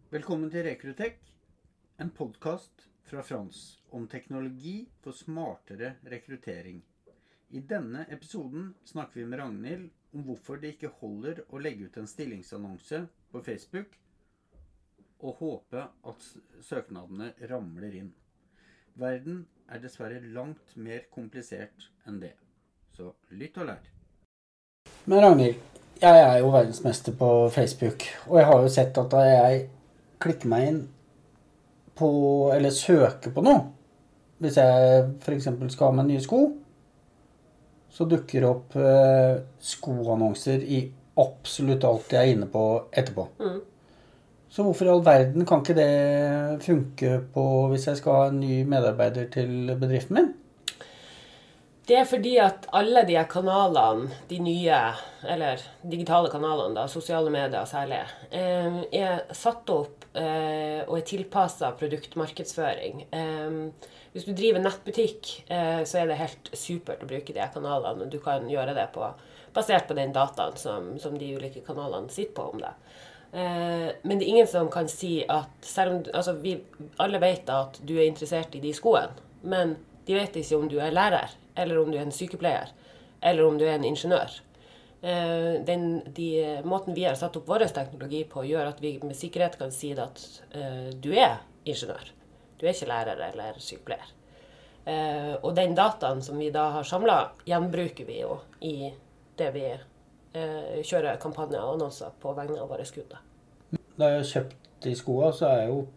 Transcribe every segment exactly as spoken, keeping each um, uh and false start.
Velkommen til Rekrutek, en podcast fra Frans om teknologi for smartere rekruttering. I denne episoden snakker vi med Ragnhild om hvorfor det ikke holder å legge ut en stillingsannonse på Facebook og håpe at søknadene ramler inn. Verden er dessverre langt mer komplisert enn det. Så lytt og lær. Men Ragnhild, jeg er jo verdensmester på Facebook, og jeg har jo sett at da jeg klikker meg inn på, eller søker på noe, hvis jeg for eksempel skal ha med nye sko, så dukker opp eh, skoannonser i absolutt alt jeg er inne på etterpå. Mm. Så hvorfor i all verden kan ikke det funke på hvis jeg skal ha en ny medarbeider til bedriften min? Det er fordi at alle de kanalene, de nye, eller digitale kanalene, da, sosiale medier særlig, er satt opp og er tilpasset produktmarkedsføring. Hvis du driver nettbutikk, så er det helt supert å bruke de kanalene, og du kan gjøre det på, basert på den dataen som, som de ulike kanalene sitter på om det. Men det er ingen som kan si at, selv om altså, vi alle vet at du er interessert i de skoene, men de vet ikke om du er lærer, eller om du er en sykepleier, eller om du er en ingeniør. Den, de, måten vi har satt opp vår teknologi på gjør at vi med sikkerhet kan si at uh, du er ingeniør. Du er ikke lærer eller sykepleier. Uh, og den dataen som vi da har samlet, gjenbruker vi jo i det vi uh, kjører kampanjer og annonser på vegne av våre kunder. Da jeg har kjøpt de skoene, så er jeg jo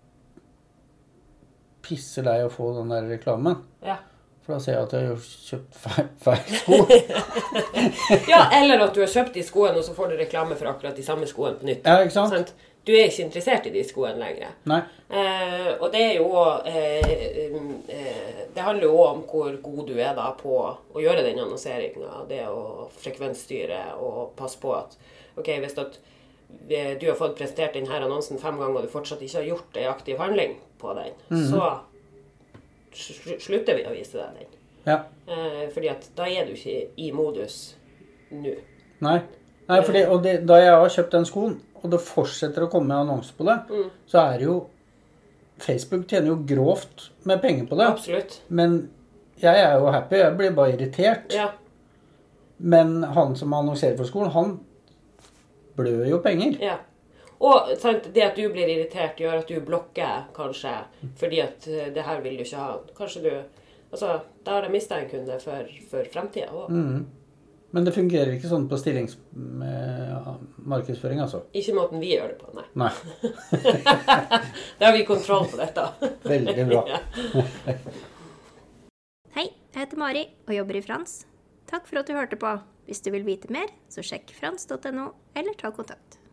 pisser deg å få den der reklamen. Ja. For da ser jeg at jeg har kjøpt feil, feil sko. Ja, eller at du har kjøpt de skoene, og så får du reklame for akkurat de samme skoene på nytt. Ja, ikke sant? sant? Du er ikke interessert i de skoene lenger. Nei. Eh, og det er jo eh, eh, det handler jo om hvor god du er da på å gjøre den annonseringen, det å frekvensstyre og passe på at, ok, hvis at du har fått presentert denne annonsen fem ganger, og du fortsatt ikke har gjort en aktiv handling på den, mm-hmm. så slutter vi å vise deg den. Ja. Eh, fordi at da er du ikke i modus nå. Nei, Nei fordi, og det, da jeg har kjøpt den skoen, og det fortsetter å komme annonser på det, mm. så er det jo, Facebook tjener jo grovt med penger på det. Absolutt. Men jeg er jo happy, jeg blir bare irritert. Ja. Men han som annonserer for skolen, han blør jo penger. Ja. Og sant, det at du blir irritert gjør at du blokker kanskje, fordi at det her vil du ikke ha. Kanskje du, altså, da har jeg mistet en kunde for, for fremtiden også. Mm. Men det fungerer ikke sånn på stillingsmarkedsføring, altså? Ikke måten vi gjør det på, nei. Nei. Da har vi kontroll på dette. Veldig bra. Ja. Hei, jeg heter Mari og jobber i Frans. Takk for at du hørte på. Hvis du vil vite mer, så sjekk frans punktum no eller ta kontakt.